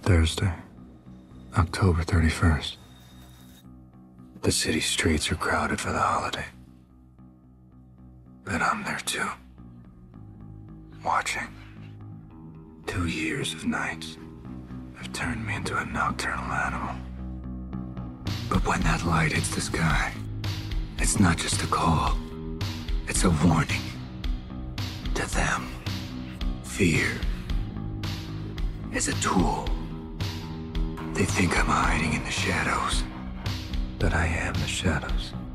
Thursday, October 31st. The city streets are crowded for the holiday. But I'm there too. Watching. 2 years of nights have turned me into a nocturnal animal. But when that light hits the sky, it's not just a call. It's a warning. To them, fear is a tool. They think I'm hiding in the shadows, but I am the shadows.